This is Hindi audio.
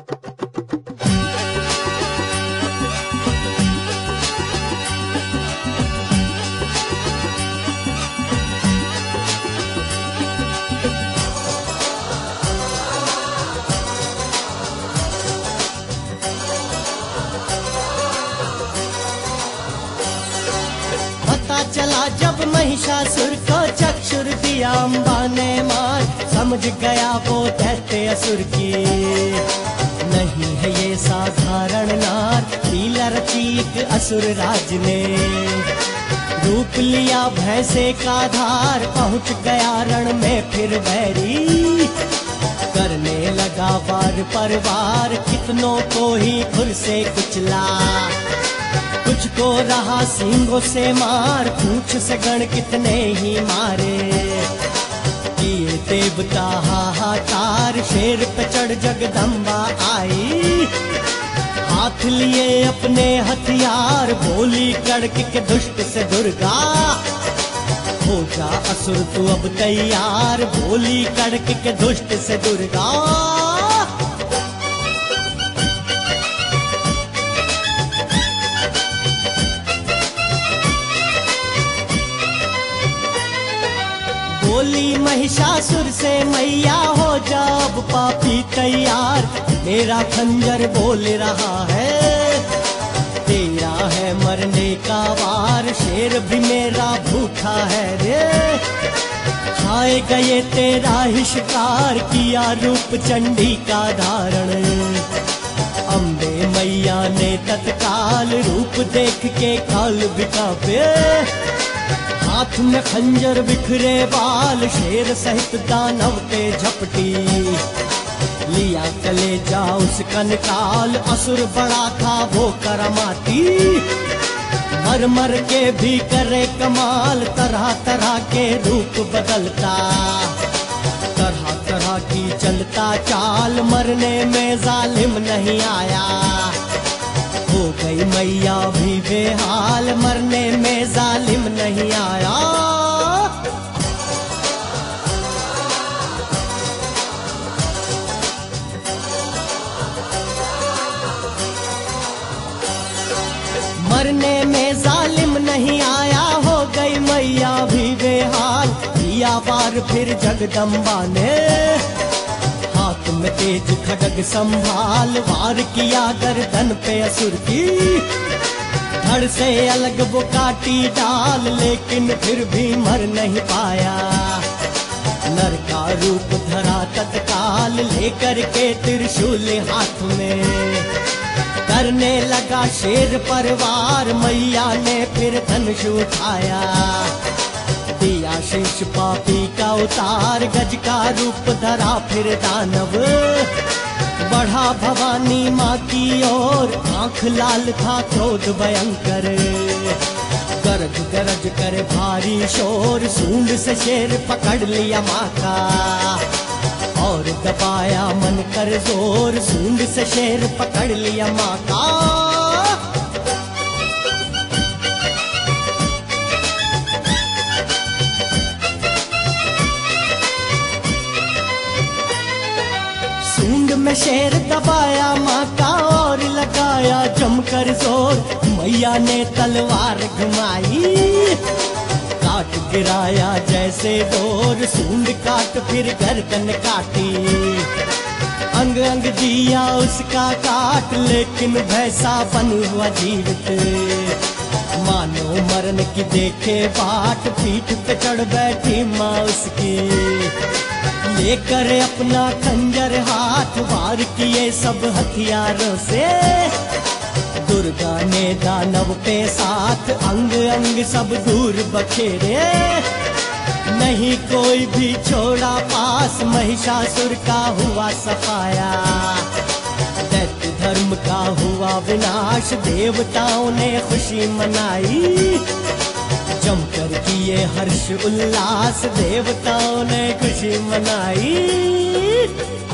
चला जब महिषासुर को चक्षुर दिया अम्बा ने मार, समझ गया वो दैत्य असुर की नहीं है ये साधारण नार। लीला रची एक असुर राज ने, रूप लिया भैंसे का धार, पहुंच गया रण में फिर बैरी, करने लगा वार पर वार, कितनों को ही खुर से कुचला, कुछ को रहा सींगों से मार, पूंछ से गण कितने ही मारे, किए देवता हाहाकार, शेर पे चढ़ जगदम्बा आई, हाथ लिए अपने हथियार, बोली कड़क के दुष्ट से दुर्गा, हो जा असुर तू अब तैयार, बोली कड़क के दुष्ट से दुर्गा। बोली महिषासुर से मैया हो जा अब पापी तैयार, मेरा खंजर बोल रहा है, तेरा है मरने का वार, शेर भी मेरा भूखा है रे, खाए गए तेरा ही शिकार, किया रूप चंडी का धारण, अम्बे मैया ने तत्काल रूप देख के काल भी कांपे, हाथ में खंजर बिखरे बाल, शेर सहित दानव पे झपटी, लिया कलेजा उसका निकाल, असुर बड़ा था वो करमाती, मर मर के भी करे कमाल, तरह तरह के रूप बदलता, तरह तरह की चलता चाल, मरने में जालिम नहीं आया, हो गई मैया भी बेहाल, मरने में जालिम नहीं आया। मरने में जालिम नहीं आया, हो गई मैया भी बेहाल, किया वार फिर जगदम्बा ने, हाथ में तेज खड्ग संभाल, वार किया गर्दन पे असुर की, धड़ से अलग वो काटी डाल, लेकिन फिर भी मर नहीं पाया, नर का रूप धरा तत्काल, लेकर के त्रिशूल हाथ में, करने लगा शेर पर वार, मैया ने फिर धनुष उठाया, दिया शीश पापी का उतार, गज का रूप धरा फिर दानव, बढ़ा भवानी माँ की ओर, आंख लाल था क्रोध भयंकर, गरज गरज कर भारी शोर, सूंड से शेर पकड़ लिया माँ का, और दबाया मन कर जोर, सूंड से शेर पकड़ लिया माँ का। सूंड में शेर दबाया माँ का, और लगाया जमकर जोर, मैया ने तलवार घुमाई, काट गिराया जैसे डोर, सूंड काट फिर गर्दन काटी, अंग अंग दिया उसका काट, लेकिन भैंसा बन हुआ जीवित, मानो मरण की देखे बाट, पीठ पे चढ़ बैठी माँ उसकी, लेकर अपना खंजर हाथ, वार किए सब हथियारों से, दुर्गा ने दानव पे साथ, अंग अंग सब दूर बखेरे, नहीं कोई भी छोड़ा पास, महिषासुर का हुआ सफाया, दैत्य धर्म का हुआ विनाश, देवताओं ने खुशी मनाई, जमकर किए हर्ष उल्लास, देवताओं ने खुशी मनाई।